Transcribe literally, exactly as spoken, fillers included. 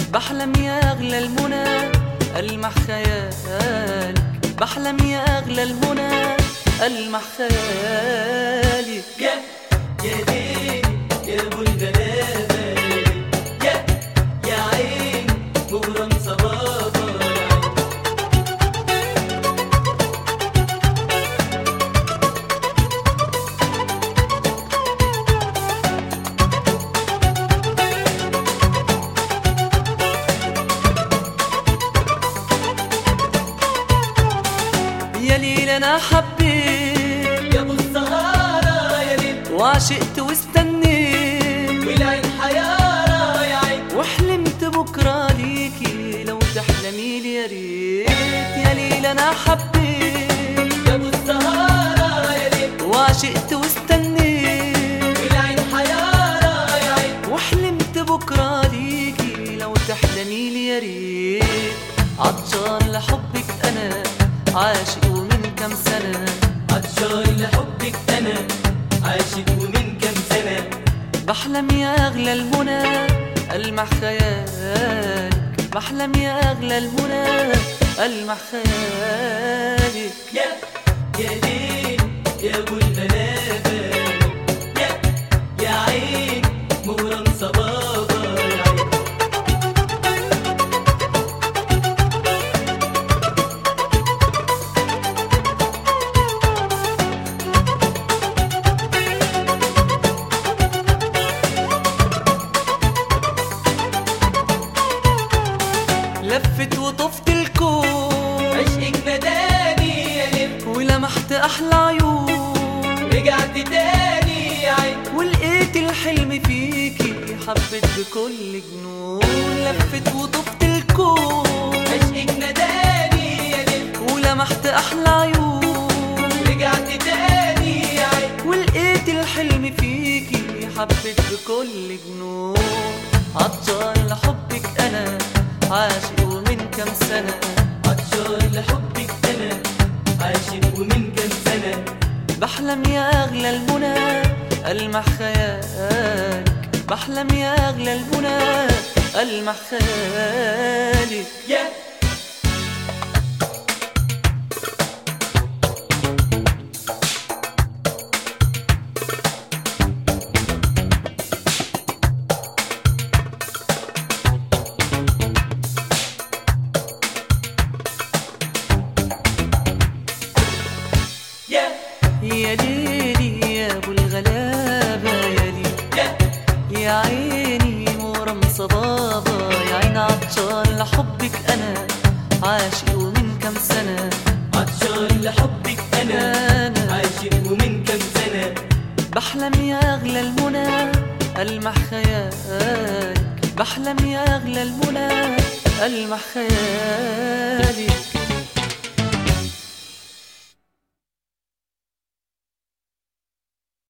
بحلم يا أغلى المنى ألمح خيالك، بحلم يا أغلى المنى ألمح خيالك. يا يا ليلي يا ابو الغلابه، يا يا عين مغرم صبابه. يا ليل أنا حبيت يا ابو السهاره يا ليل، وعشقت واستنيت والعين حياره يا عين، وحلمت بكرة ليكي لو تحلمي لي يا ريت. يا ليل أنا حبيت يا ابو السهاره يا ليل، وعشقت واستنيت والعين حياره يا عين، وحلمت بكرة ليكي لو تحلمي لي يا ريت. عطشان لحبك أنا عاشق ومن كم سنة، عطشان لحبك انا عاشق ومن كم سنه. بحلم يا أغلى المنى ألمح خيالك، بحلم يا أغلى المنى ألمح خيالك. يا يا ليل يا ابو الغلابه، يا يا عين مغرم صبابه يا عين. لفت وطفت الكون عشقك نداني يا ليل، ولمحت أحلى عيون، رجعت تاني يا عين، ولقيت الحلم فيكي حبيت بكل جنون. لفت وطفت الكون عشقك نداني يا ليل، ولمحت أحلى عيون، رجعت تاني يا عين، ولقيت الحلم فيكي حبيت بكل جنون. عطشان لحبك أنا عاشق ومن كم سنة، عطشان لحبك انا عاشق ومن كم سنه. بحلم يا أغلى المنى ألمح خيالك، بحلم يا أغلى المنى ألمح خيالك. يا يا يا ليلي يا أبو الغلابة يا ليل، يا يا عيني مغرم صبابة يا عين. عطشان لحبك أنا عاشق ومن كم سنة، عطشان لحبك انا أنا عاشق ومن كم سنه. بحلم يا أغلى المنى ألمح خيالك، بحلم يا أغلى المنى ألمح خيالك.